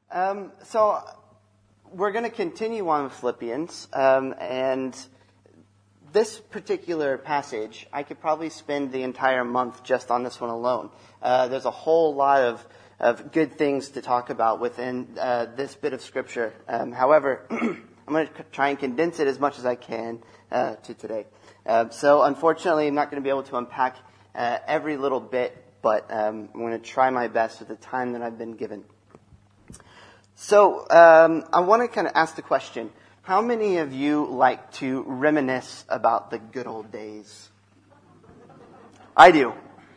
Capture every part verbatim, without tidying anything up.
Um, so we're going to continue on with Philippians, um, and this particular passage, I could probably spend the entire month just on this one alone. Uh, there's a whole lot of, of good things to talk about within uh, this bit of Scripture. Um, however, I'm going to try and condense it as much as I can uh, to today. Uh, so unfortunately, I'm not going to be able to unpack uh, every little bit, but um, I'm going to try my best with the time that I've been given. So um, I want to kind of ask the question, how many of you like to reminisce about the good old days? I do.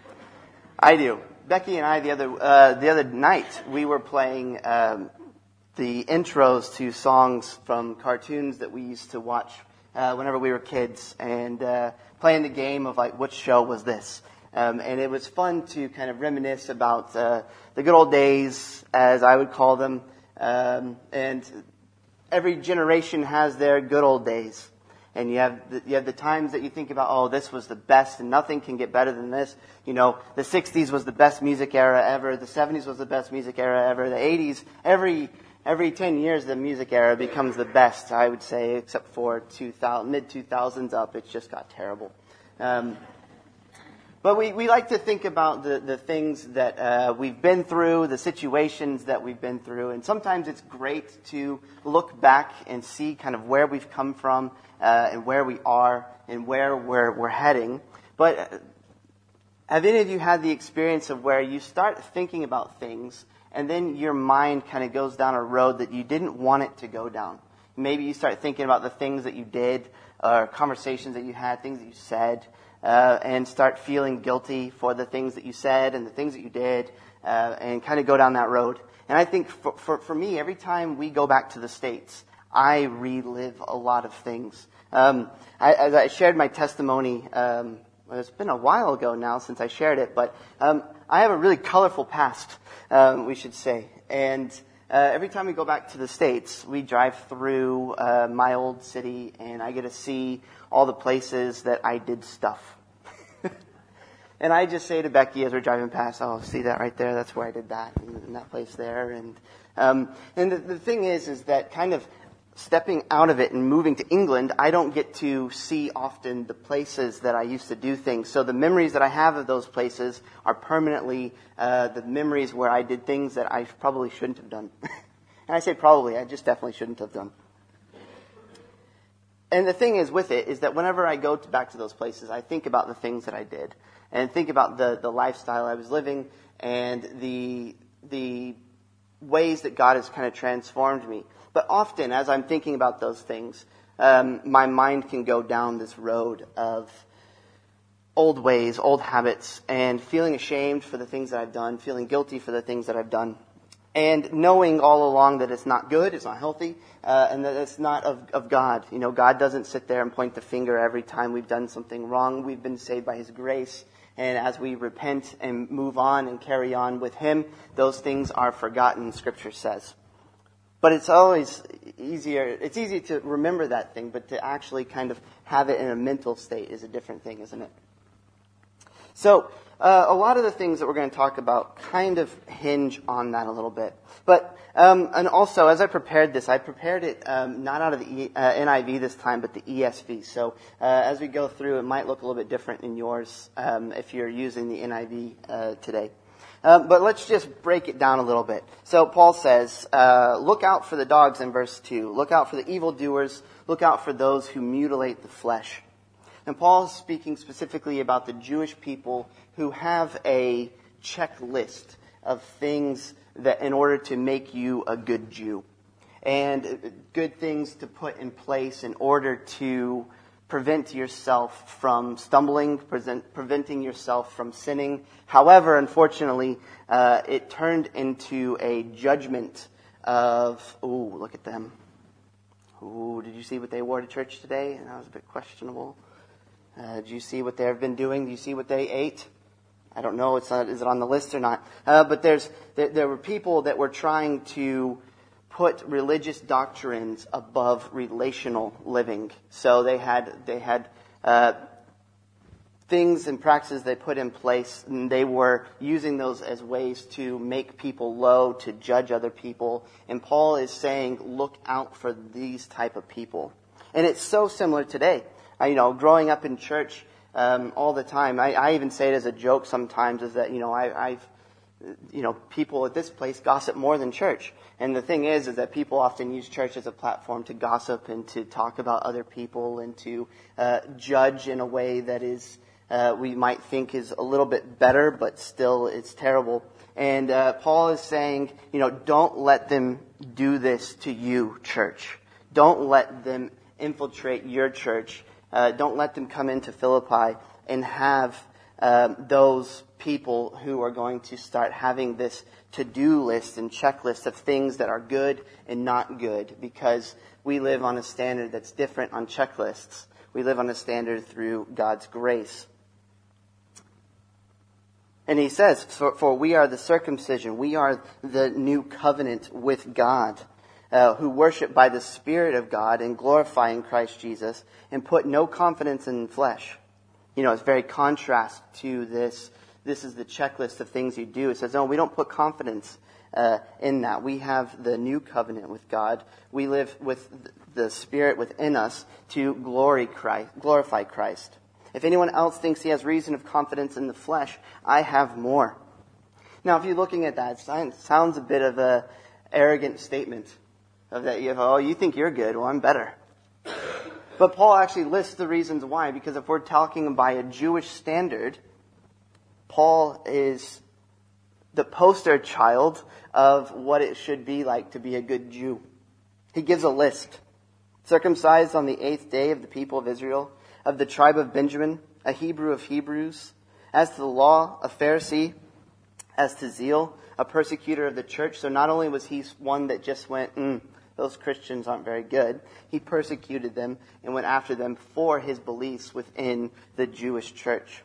I do. Becky and I, the other uh, the other night, we were playing um, the intros to songs from cartoons that we used to watch uh, whenever we were kids, and uh, playing the game of like, which show was this? Um, and it was fun to kind of reminisce about uh, the good old days, as I would call them. Um, and every generation has their good old days. And you have the, you have the times that you think about, oh, this was the best and nothing can get better than this. You know, the sixties was the best music era ever. The seventies was the best music era ever. The eighties, every every ten years the music era becomes the best, I would say, except for two thousand, mid two thousands up. It just got terrible. Um, But we, we like to think about the, the things that uh, we've been through, the situations that we've been through. And sometimes it's great to look back and see kind of where we've come from uh, and where we are and where we're, we're heading. But uh, have any of you had the experience of where you start thinking about things and then your mind kind of goes down a road that you didn't want it to go down? Maybe you start thinking about the things that you did or conversations that you had, things that you said. Uh, and start feeling guilty for the things that you said and the things that you did, uh, and kind of go down that road. And I think for, for, for me, every time we go back to the States, I relive a lot of things. Um, I, as I shared my testimony, um, well, it's been a while ago now since I shared it, but um, I have a really colorful past, um, we should say. And uh, every time we go back to the States, we drive through uh, my old city, and I get to see all the places that I did stuff. And I just say to Becky as we're driving past, oh, see that right there? That's where I did that, and, and that place there. And um, and the, the thing is, is that kind of stepping out of it and moving to England, I don't get to see often the places that I used to do things. So the memories that I have of those places are permanently uh, the memories where I did things that I probably shouldn't have done. And I say probably, I just definitely shouldn't have done. And the thing is with it is that whenever I go to back to those places, I think about the things that I did and think about the, the lifestyle I was living and the the ways that God has kind of transformed me. But often, as I'm thinking about those things, um, my mind can go down this road of old ways, old habits, and feeling ashamed for the things that I've done, feeling guilty for the things that I've done. And knowing all along that it's not good, it's not healthy, uh, and that it's not of, of God. You know, God doesn't sit there and point the finger every time we've done something wrong. We've been saved by His grace. And as we repent and move on and carry on with Him, those things are forgotten, Scripture says. But it's always easier, it's easy to remember that thing, but to actually kind of have it in a mental state is a different thing, isn't it? So, uh, a lot of the things that we're going to talk about kind of hinge on that a little bit. But, um, and also, as I prepared this, I prepared it um, not out of the e, uh, N I V this time, but the E S V. So, uh, as we go through, it might look a little bit different in yours um, if you're using the N I V uh, today. Um, but let's just break it down a little bit. So, Paul says, uh, look out for the dogs in verse two. Look out for the evildoers. Look out for those who mutilate the flesh. And Paul is speaking specifically about the Jewish people who have a checklist of things that in order to make you a good Jew. And good things to put in place in order to prevent yourself from stumbling, present, preventing yourself from sinning. However, unfortunately, uh, it turned into a judgment of, ooh, look at them. Ooh, did you see what they wore to church today? And that was a bit questionable. Uh, do you see what they've been doing? Do you see what they ate? I don't know. It's not, is it on the list or not? Uh, but there's there, there were people that were trying to put religious doctrines above relational living. So they had they had uh, things and practices they put in place, and they were using those as ways to make people low, to judge other people. And Paul is saying, look out for these type of people. And it's so similar today. I, you know, growing up in church um, all the time, I, I even say it as a joke sometimes, is that, you know, I, I've, you know, people at this place gossip more than church. And the thing is, is that people often use church as a platform to gossip and to talk about other people and to uh, judge in a way that is, uh, we might think is a little bit better, but still it's terrible. And uh, Paul is saying, you know, don't let them do this to you, church. Don't let them infiltrate your church. Uh, don't let them come into Philippi and have um, those people who are going to start having this to-do list and checklist of things that are good and not good, because we live on a standard that's different on checklists. We live on a standard through God's grace. And he says, for, for we are the circumcision, we are the new covenant with God, uh, who worship by the Spirit of God and glorify in Christ Jesus and put no confidence in flesh. You know, it's very contrast to this. This is the checklist of things you do. It says, no, we don't put confidence uh, in that. We have the new covenant with God. We live with the Spirit within us to glory Christ, glorify Christ. If anyone else thinks he has reason of confidence in the flesh, I have more. Now, if you're looking at that, it sounds a bit of a arrogant statement of that. You have, oh, you think you're good? Well, I'm better. But Paul actually lists the reasons why, because if we're talking by a Jewish standard, Paul is the poster child of what it should be like to be a good Jew. He gives a list. Circumcised on the eighth day of the people of Israel, of the tribe of Benjamin, a Hebrew of Hebrews, as to the law, a Pharisee, as to zeal, a persecutor of the church. So not only was he one that just went, mm, those Christians aren't very good, he persecuted them and went after them for his beliefs within the Jewish church.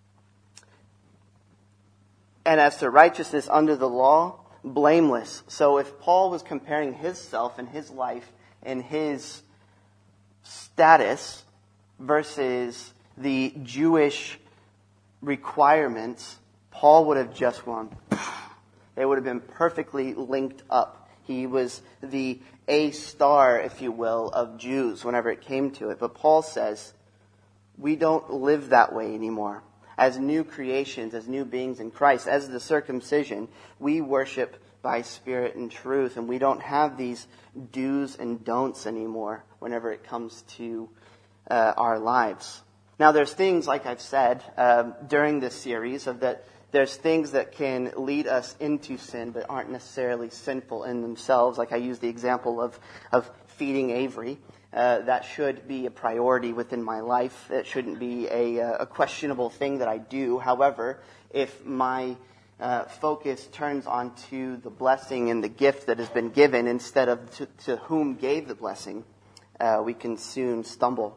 And as to righteousness under the law, blameless. So if Paul was comparing himself and his life and his status versus the Jewish requirements, Paul would have just gone, they would have been perfectly linked up. He was the A star, if you will, of Jews whenever it came to it. But Paul says, we don't live that way anymore. As new creations, as new beings in Christ, as the circumcision, we worship by spirit and truth, and we don't have these do's and don'ts anymore whenever it comes to uh, our lives. Now, there's things, like I've said um, during this series, of that there's things that can lead us into sin but aren't necessarily sinful in themselves. Like I used the example of, of feeding Avery. Uh, that should be a priority within my life. It shouldn't be a, a questionable thing that I do. However, if my uh, focus turns onto the blessing and the gift that has been given instead of to, to whom gave the blessing, uh, we can soon stumble.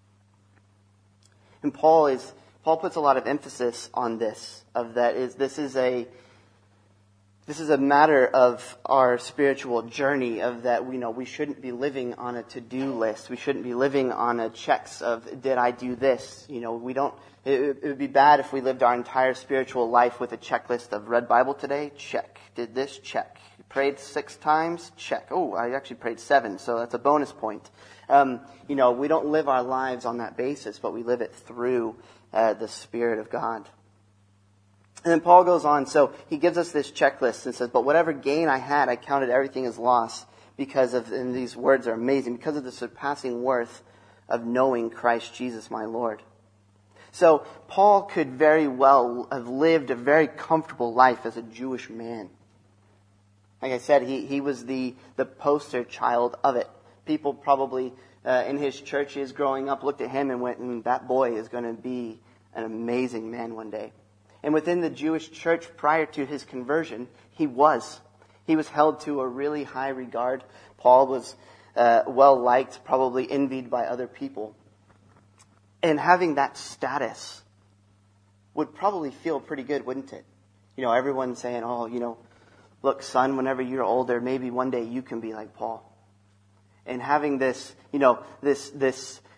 And Paul is Paul puts a lot of emphasis on this. Of that is this is a This is a matter of our spiritual journey, of that we know we shouldn't be living on a to-do list. We shouldn't be living on a checks of, did I do this? You know, we don't, it, it would be bad if we lived our entire spiritual life with a checklist of read Bible today? Check. Did this? Check. Prayed six times? Check. Oh, I actually prayed seven, so that's a bonus point. Um, you know, we don't live our lives on that basis, but we live it through uh, the Spirit of God. And then Paul goes on, so he gives us this checklist and says, but whatever gain I had, I counted everything as loss because of, and these words are amazing, because of the surpassing worth of knowing Christ Jesus my Lord. So Paul could very well have lived a very comfortable life as a Jewish man. Like I said, he, he was the, the poster child of it. People probably uh, in his churches growing up looked at him and went, mm, that boy is going to be an amazing man one day. And within the Jewish church prior to his conversion, he was. He was held to a really high regard. Paul was uh, well-liked, probably envied by other people. And having that status would probably feel pretty good, wouldn't it? You know, everyone saying, oh, you know, look, son, whenever you're older, maybe one day you can be like Paul. And having this, you know, this this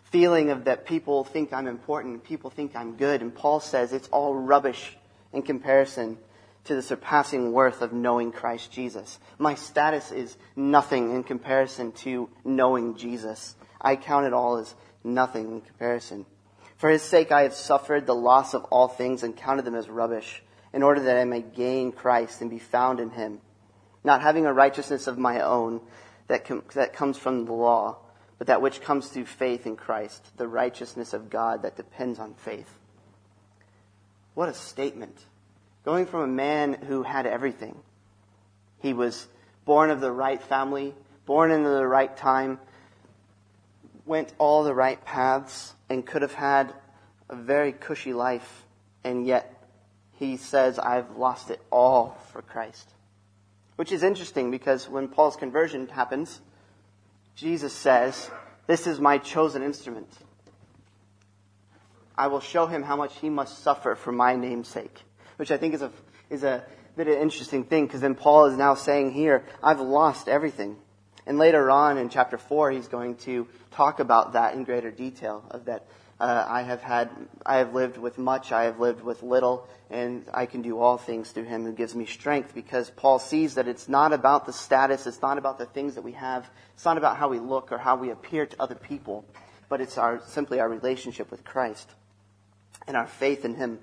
feeling of that people think I'm important, people think I'm good. And Paul says it's all rubbish in comparison to the surpassing worth of knowing Christ Jesus. My status is nothing in comparison to knowing Jesus. I count it all as nothing in comparison. For his sake I have suffered the loss of all things and counted them as rubbish, in order that I may gain Christ and be found in him, not having a righteousness of my own that com- that comes from the law, but that which comes through faith in Christ, the righteousness of God that depends on faith. What a statement. Going from a man who had everything. He was born of the right family, born into the right time, went all the right paths, and could have had a very cushy life, and yet he says, I've lost it all for Christ. Which is interesting because when Paul's conversion happens, Jesus says, this is my chosen instrument. I will show him how much he must suffer for my name's sake. Which I think is a is a bit of an interesting thing, because then Paul is now saying here, I've lost everything. And later on in chapter four, he's going to talk about that in greater detail, of that uh, I have had, I have lived with much, I have lived with little, and I can do all things through him who gives me strength, because Paul sees that it's not about the status, it's not about the things that we have, it's not about how we look or how we appear to other people, but it's our simply our relationship with Christ and our faith in him.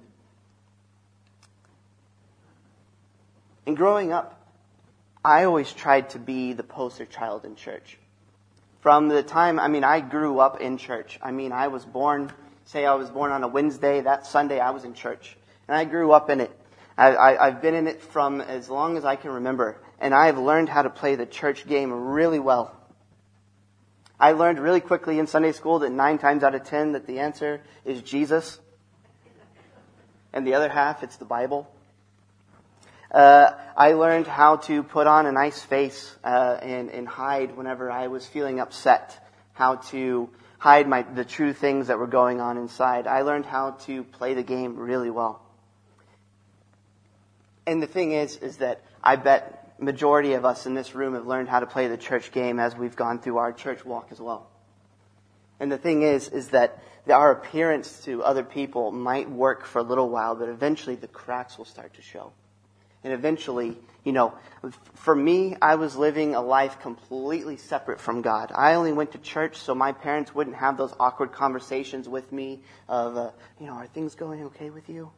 And growing up, I always tried to be the poster child in church. From the time, I mean, I grew up in church. I mean, I was born, say I was born on a Wednesday, that Sunday I was in church. And I grew up in it. I, I, I've been in it from as long as I can remember. And I've learned how to play the church game really well. I learned really quickly in Sunday school that nine times out of ten that the answer is Jesus. And the other half, it's the Bible. Uh, I learned how to put on a nice face uh, and, and hide whenever I was feeling upset. How to hide my the true things that were going on inside. I learned how to play the game really well. And the thing is, is that I bet majority of us in this room have learned how to play the church game as we've gone through our church walk as well. And the thing is, is that our appearance to other people might work for a little while, but eventually the cracks will start to show. And eventually, you know, for me, I was living a life completely separate from God. I only went to church so my parents wouldn't have those awkward conversations with me of, uh, you know, are things going okay with you?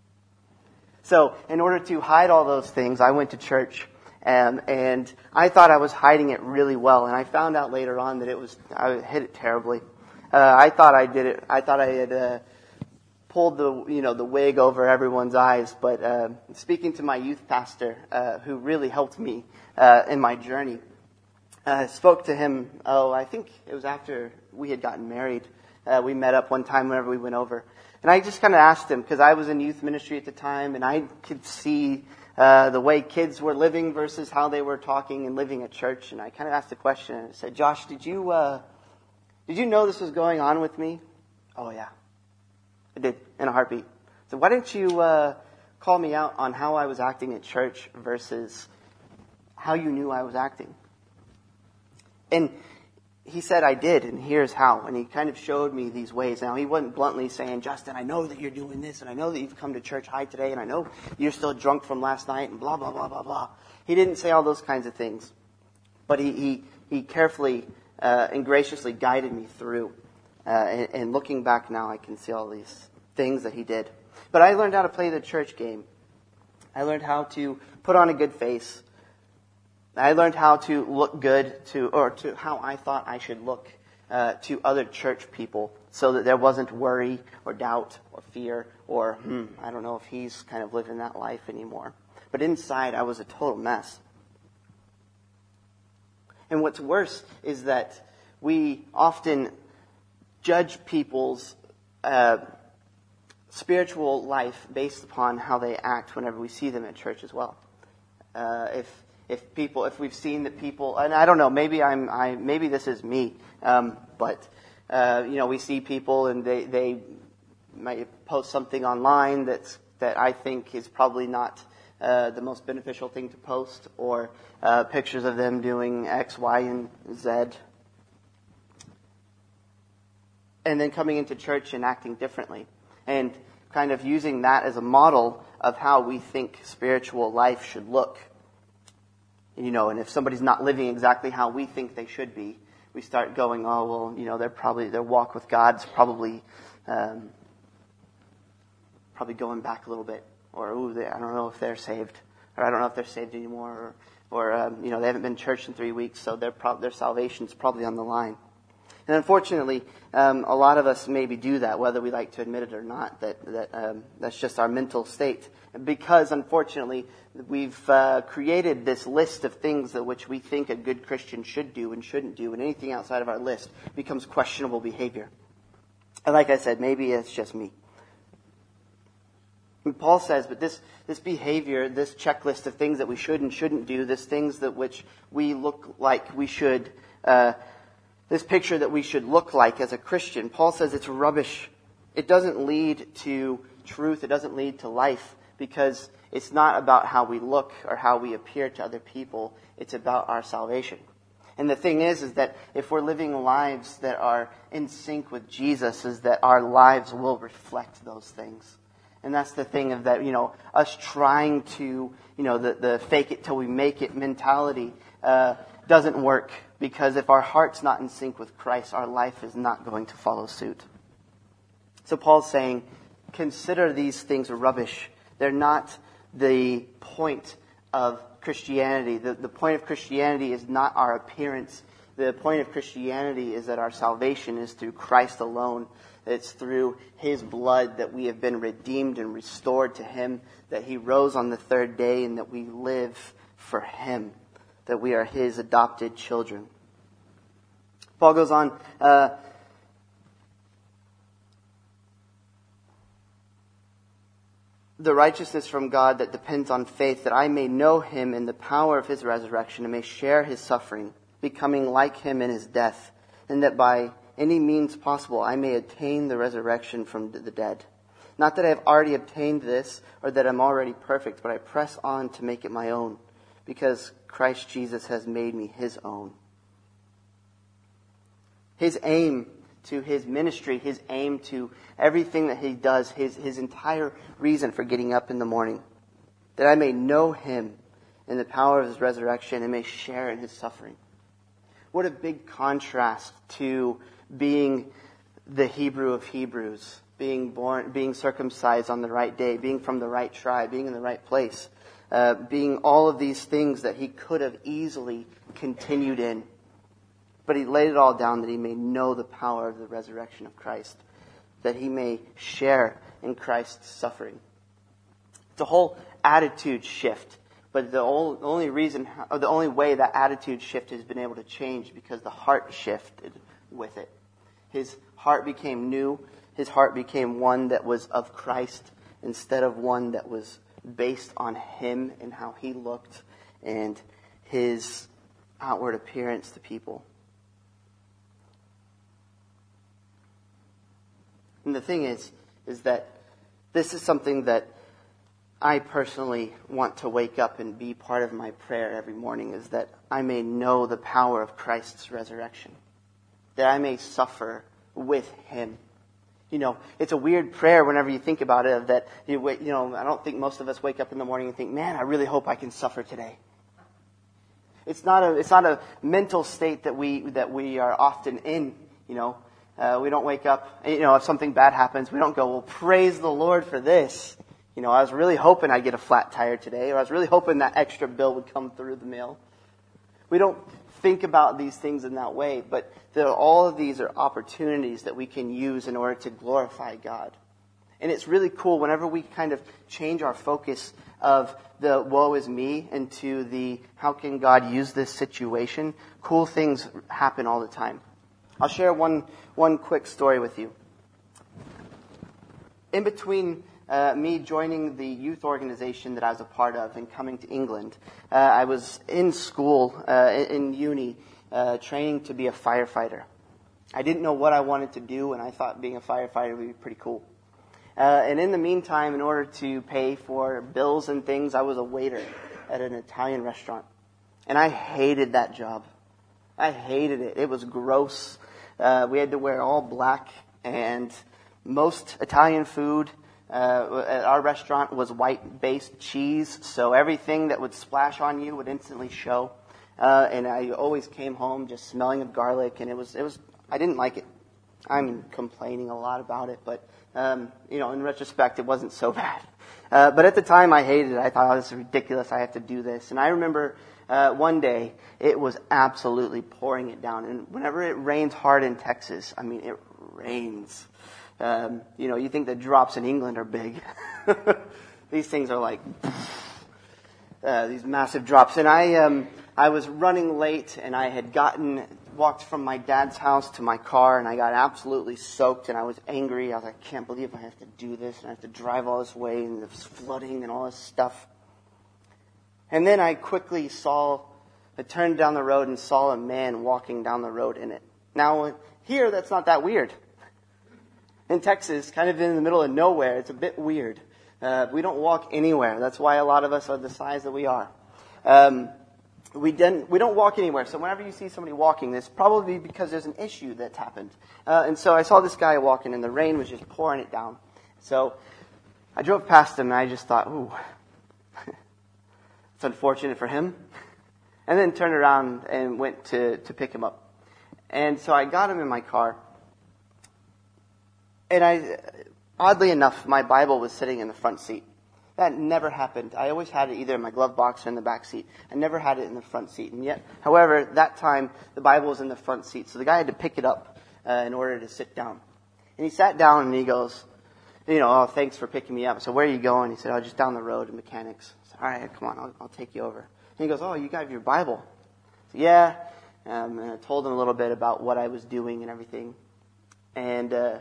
So in order to hide all those things, I went to church, and, and I thought I was hiding it really well. And I found out later on that it was, I hid it terribly. Uh, I thought I did it, I thought I had, uh, pulled the, you know, the wig over everyone's eyes. But uh, speaking to my youth pastor, uh, who really helped me uh, in my journey, uh, spoke to him, oh, I think it was after we had gotten married. Uh, we met up one time whenever we went over. And I just kind of asked him, because I was in youth ministry at the time, and I could see uh, the way kids were living versus how they were talking and living at church. And I kind of asked the question, and I said, Josh, did you, uh, did you know this was going on with me? Oh, yeah. I did, in a heartbeat. So why didn't you uh, call me out on how I was acting at church versus how you knew I was acting? And he said I did, and here's how. And he kind of showed me these ways. Now, he wasn't bluntly saying, Justin, I know that you're doing this, and I know that you've come to church high today, and I know you're still drunk from last night, and blah, blah, blah, blah, blah. He didn't say all those kinds of things. But he, he, he carefully uh, and graciously guided me through. Uh, and, and looking back now, I can see all these things that he did. But I learned how to play the church game. I learned how to put on a good face. I learned how to look good to, or to how I thought I should look uh, to other church people, so that there wasn't worry or doubt or fear or, hmm, I don't know if he's kind of living that life anymore. But inside, I was a total mess. And what's worse is that we often judge people's uh, spiritual life based upon how they act whenever we see them at church as well. Uh, if if people, if we've seen that people, and I don't know, maybe I'm, I maybe this is me, um, but uh, you know, we see people and they they might post something online that's that I think is probably not uh, the most beneficial thing to post, or uh, pictures of them doing X, Y, and Z. and then coming into church and acting differently, and kind of using that as a model of how we think spiritual life should look. You know, and if somebody's not living exactly how we think they should be, we start going, oh, well, you know, they're probably, their walk with God's probably, um, probably going back a little bit. Or, ooh, they, I don't know if they're saved. Or I don't know if they're saved anymore. Or, or um, you know, they haven't been to church in three weeks, so their, pro- their salvation's probably on the line. And unfortunately, um, a lot of us maybe do that, whether we like to admit it or not, that, that um, that's just our mental state. Because, unfortunately, we've uh, created this list of things that which we think a good Christian should do and shouldn't do, and anything outside of our list becomes questionable behavior. And like I said, maybe it's just me. And Paul says, but this, this behavior, this checklist of things that we should and shouldn't do, this things that which we look like we should uh this picture that we should look like as a Christian, Paul says it's rubbish. It doesn't lead to truth. It doesn't lead to life, because it's not about how we look or how we appear to other people. It's about our salvation. And the thing is, is that if we're living lives that are in sync with Jesus, is that our lives will reflect those things. And that's the thing of that, you know, us trying to, you know, the, the fake it till we make it mentality uh, doesn't work. Because if our heart's not in sync with Christ, our life is not going to follow suit. So Paul's saying, consider these things rubbish. They're not the point of Christianity. The, the point of Christianity is not our appearance. The point of Christianity is that our salvation is through Christ alone. It's through His blood that we have been redeemed and restored to Him, that He rose on the third day, and that we live for Him, that we are His adopted children. Paul goes on, uh, the righteousness from God that depends on faith, that I may know Him in the power of His resurrection and may share His suffering, becoming like Him in His death, and that by any means possible I may attain the resurrection from the dead. Not that I have already obtained this, or that I'm already perfect, but I press on to make it my own, because Christ Jesus has made me His own. His aim to His ministry, His aim to everything that He does, His, his entire reason for getting up in the morning, that I may know Him in the power of His resurrection and may share in His suffering. What a big contrast to being the Hebrew of Hebrews, being born, being circumcised on the right day, being from the right tribe, being in the right place, uh, being all of these things that he could have easily continued in. But he laid it all down that he may know the power of the resurrection of Christ, that he may share in Christ's suffering. It's a whole attitude shift, but the only reason, or the only way that attitude shift has been able to change, because the heart shifted with it. His heart became new. His heart became one that was of Christ instead of one that was based on him and how he looked and his outward appearance to people. And the thing is, is that this is something that I personally want to wake up and be part of my prayer every morning, is that I may know the power of Christ's resurrection, that I may suffer with him. You know, it's a weird prayer whenever you think about it, that, you wait, you know, I don't think most of us wake up in the morning and think, man, I really hope I can suffer today. It's not a, it's not a mental state that we, that we are often in, you know. Uh, we don't wake up, you know, if something bad happens, we don't go, well, praise the Lord for this. You know, I was really hoping I'd get a flat tire today, or I was really hoping that extra bill would come through the mail. We don't think about these things in that way, but there, all of these are opportunities that we can use in order to glorify God. And it's really cool whenever we kind of change our focus of the woe is me into the how can God use this situation, cool things happen all the time. I'll share one one quick story with you. In between uh, me joining the youth organization that I was a part of and coming to England, uh, I was in school, uh, in uni, uh, training to be a firefighter. I didn't know what I wanted to do, and I thought being a firefighter would be pretty cool. Uh, and in the meantime, in order to pay for bills and things, I was a waiter at an Italian restaurant. And I hated that job. I hated it. It was gross. Uh, we had to wear all black And most Italian food uh, at our restaurant was white-based cheese, so everything that would splash on you would instantly show. Uh, and I always came home just smelling of garlic, and it was, it was, I didn't like it. I'm complaining a lot about it, but, um, you know, in retrospect, it wasn't so bad. Uh, but at the time, I hated it. I thought, oh, this is ridiculous. I have to do this. And I remember uh, one day, it was absolutely pouring it down. And whenever it rains hard in Texas, I mean, it rains. Um, you know, you think the drops in England are big. These things are like uh, these massive drops. And I, um, I was running late, and I had gotten walked from my dad's house to my car, and I got absolutely soaked, and I was angry. I was like, I can't believe I have to do this, and I have to drive all this way, and there's flooding and all this stuff. And then I quickly saw, I turned down the road and saw a man walking down the road in it. Now, here, that's not that weird. In Texas, kind of in the middle of nowhere, it's a bit weird. Uh, we don't walk anywhere. That's why a lot of us are the size that we are. Um, We didn't, we don't walk anywhere. So whenever you see somebody walking, it's probably because there's an issue that's happened. Uh, and so I saw this guy walking, and the rain was just pouring it down. So I drove past him, and I just thought, ooh, it's unfortunate for him. And then turned around and went to, to pick him up. And so I got him in my car. And I, oddly enough, my Bible was sitting in the front seat. That never happened. I always had it either in my glove box or in the back seat. I never had it in the front seat. And yet, however, that time, the Bible was in the front seat. So the guy had to pick it up uh, in order to sit down. And he sat down and he goes, you know, oh, thanks for picking me up. So where are you going? He said, oh, just down the road to mechanics. I said, all right, come on, I'll, I'll take you over. And he goes, oh, you got your Bible? I said, yeah. Um, and I told him a little bit about what I was doing and everything. And uh,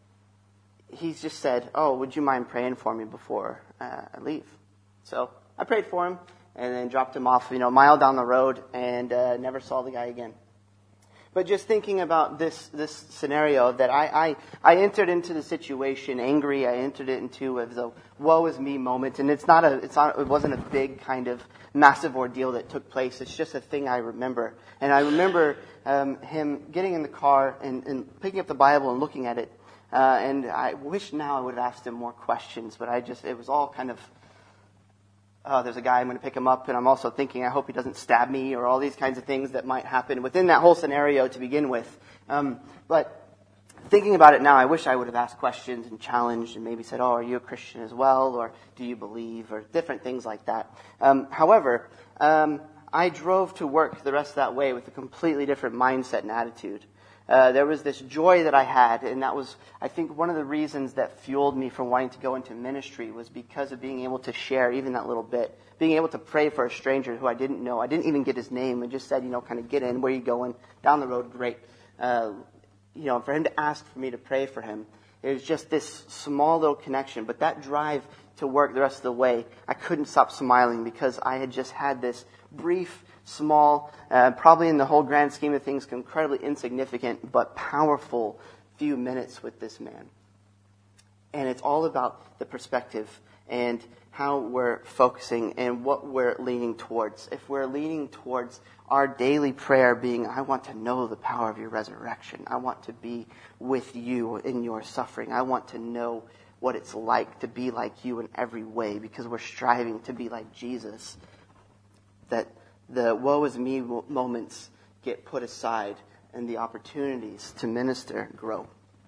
he just said, oh, would you mind praying for me before uh, I leave? So I prayed for him and then dropped him off, you know, a mile down the road, and uh, never saw the guy again. But just thinking about this this scenario, that I, I, I entered into the situation angry. I entered it into as a woe is me moment, and it's not a it's not it wasn't a big kind of massive ordeal that took place. It's just a thing I remember, and I remember um, him getting in the car and, and picking up the Bible and looking at it. Uh, and I wish now I would have asked him more questions, but I just, it was all kind of, oh, there's a guy, I'm going to pick him up, and I'm also thinking, I hope he doesn't stab me, or all these kinds of things that might happen within that whole scenario to begin with. Um, but thinking about it now, I wish I would have asked questions and challenged and maybe said, oh, are you a Christian as well, or do you believe, or different things like that. Um, however, um, I drove to work the rest of that way with a completely different mindset and attitude. Uh, there was this joy that I had, and that was, I think, one of the reasons that fueled me from wanting to go into ministry was because of being able to share even that little bit. Being able to pray for a stranger who I didn't know. I didn't even get his name, and just said, you know, kind of get in, where you going, down the road, great. Uh, you know, for him to ask for me to pray for him, it was just this small little connection. But that drive to work the rest of the way, I couldn't stop smiling because I had just had this brief, small, uh, probably in the whole grand scheme of things, incredibly insignificant but powerful few minutes with this man. And it's all about the perspective and how we're focusing and what we're leaning towards. If we're leaning towards our daily prayer being, I want to know the power of your resurrection. I want to be with you in your suffering. I want to know what it's like to be like you in every way, because we're striving to be like Jesus. That the woe is me moments get put aside and the opportunities to minister grow.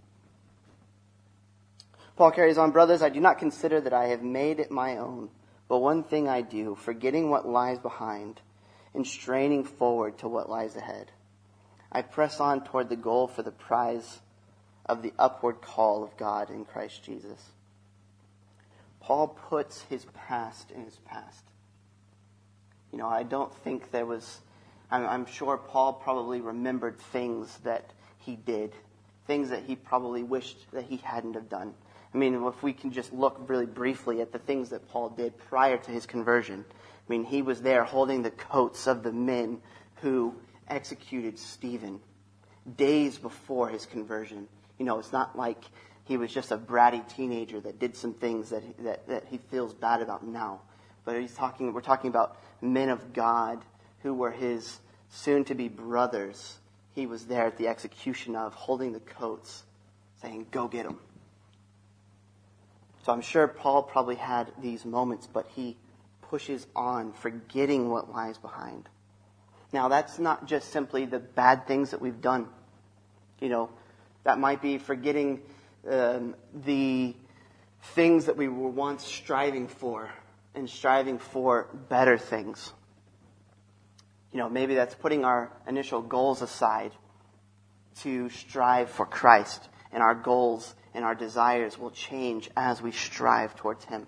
Paul carries on, brothers, I do not consider that I have made it my own, but one thing I do, forgetting what lies behind and straining forward to what lies ahead. I press on toward the goal for the prize of the upward call of God in Christ Jesus. Paul puts his past in his past. You know, I don't think there was, I'm, I'm sure Paul probably remembered things that he did, things that he probably wished that he hadn't have done. I mean, if we can just look really briefly at the things that Paul did prior to his conversion. I mean, he was there holding the coats of the men who executed Stephen days before his conversion. You know, it's not like he was just a bratty teenager that did some things that that, that he feels bad about now. But he's talking, we're talking about men of God who were his soon-to-be brothers. He was there at the execution of, holding the coats, saying, go get them. So I'm sure Paul probably had these moments, but he pushes on, forgetting what lies behind. Now, that's not just simply the bad things that we've done. You know, that might be forgetting um, the things that we were once striving for and striving for better things. You know, maybe that's putting our initial goals aside to strive for Christ, and our goals and our desires will change as we strive towards Him.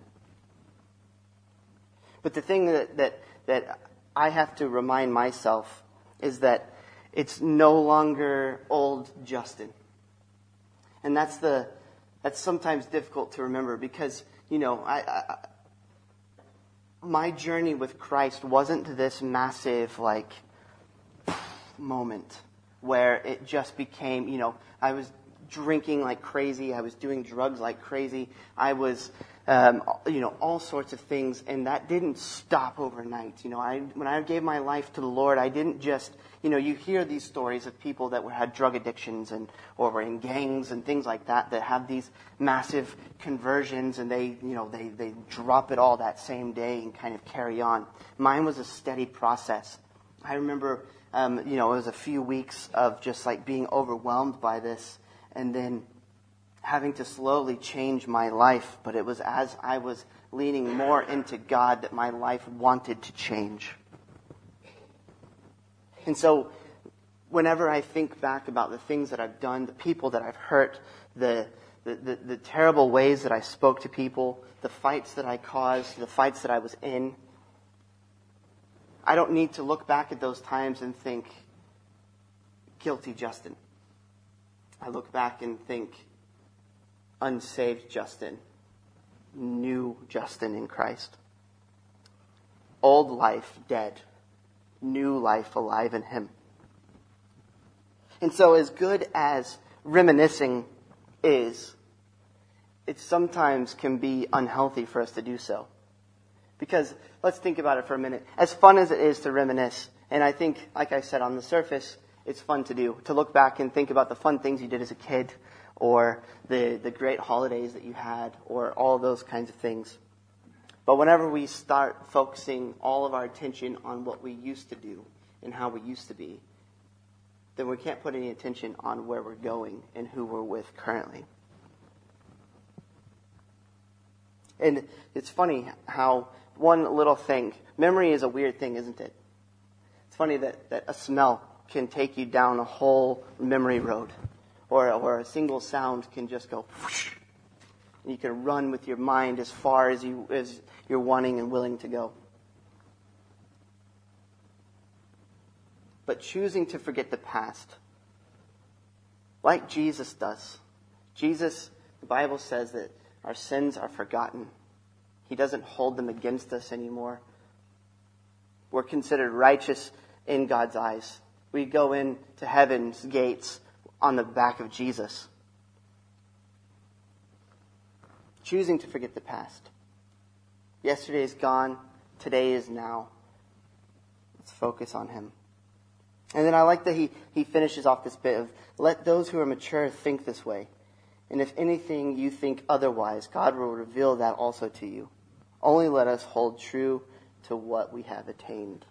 But the thing that, that, that I have to remind myself is that it's no longer old Justin. And that's the that's sometimes difficult to remember because, you know, I, I my journey with Christ wasn't this massive, like, moment where it just became, you know, I was drinking like crazy. I was doing drugs like crazy. I was, um, you know, all sorts of things. And that didn't stop overnight. You know, I when I gave my life to the Lord, I didn't just, you know, you hear these stories of people that were, had drug addictions and or were in gangs and things like that that have these massive conversions and they, you know, they, they drop it all that same day and kind of carry on. Mine was a steady process. I remember, um, you know, it was a few weeks of just like being overwhelmed by this and then having to slowly change my life. But it was as I was leaning more into God that my life wanted to change. And so whenever I think back about the things that I've done, the people that I've hurt, the, the, the, the terrible ways that I spoke to people, the fights that I caused, the fights that I was in, I don't need to look back at those times and think, guilty Justin. I look back and think, unsaved Justin, new Justin in Christ. Old life dead, new life alive in Him. And so as good as reminiscing is, it sometimes can be unhealthy for us to do so. Because let's think about it for a minute. As fun as it is to reminisce, and I think, like I said, on the surface, it's fun to do. To look back and think about the fun things you did as a kid, or the, the great holidays that you had, or all those kinds of things. But whenever we start focusing all of our attention on what we used to do and how we used to be, then we can't put any attention on where we're going and who we're with currently. And it's funny how one little thing, memory is a weird thing, isn't it? It's funny that, that a smell can take you down a whole memory road, or, or a single sound can just go whoosh, and you can run with your mind as far as you as you're wanting and willing to go. But choosing to forget the past, like Jesus does. Jesus, the Bible says that our sins are forgotten. He doesn't hold them against us anymore. We're considered righteous in God's eyes. We go into heaven's gates on the back of Jesus. Choosing to forget the past. Yesterday is gone. Today is now. Let's focus on Him. And then I like that he, he finishes off this bit of, let those who are mature think this way. And if anything you think otherwise, God will reveal that also to you. Only let us hold true to what we have attained.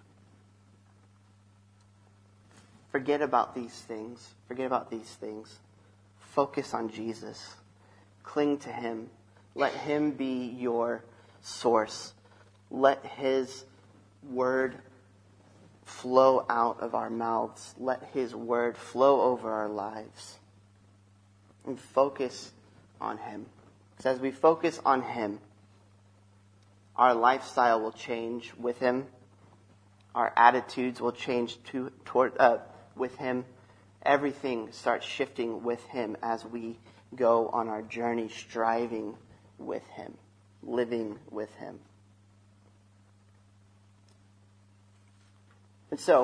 Forget about these things. Forget about these things. Focus on Jesus. Cling to Him. Let Him be your source. Let His word flow out of our mouths. Let His word flow over our lives. And focus on Him. Because as we focus on Him, our lifestyle will change with Him. Our attitudes will change to, toward, uh, with Him. Everything starts shifting with Him as we go on our journey, striving with Him, living with Him. And so,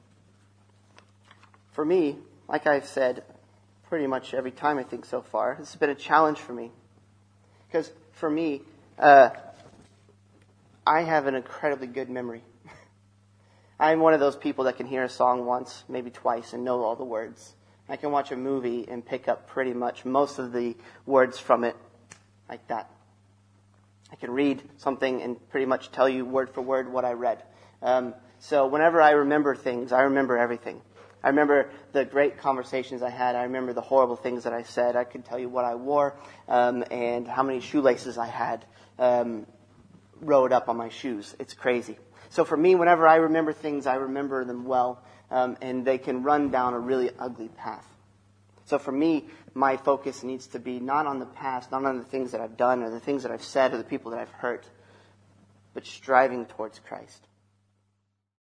for me, like I've said pretty much every time I think so far, this has been a challenge for me. Because for me, uh, I have an incredibly good memory. I'm one of those people that can hear a song once, maybe twice, and know all the words. I can watch a movie and pick up pretty much most of the words from it like that. I can read something and pretty much tell you word for word what I read. Um, so whenever I remember things, I remember everything. I remember the great conversations I had. I remember the horrible things that I said. I could tell you what I wore um, and how many shoelaces I had um, rowed up on my shoes. It's crazy. So for me, whenever I remember things, I remember them well, um, and they can run down a really ugly path. So for me, my focus needs to be not on the past, not on the things that I've done or the things that I've said or the people that I've hurt, but striving towards Christ.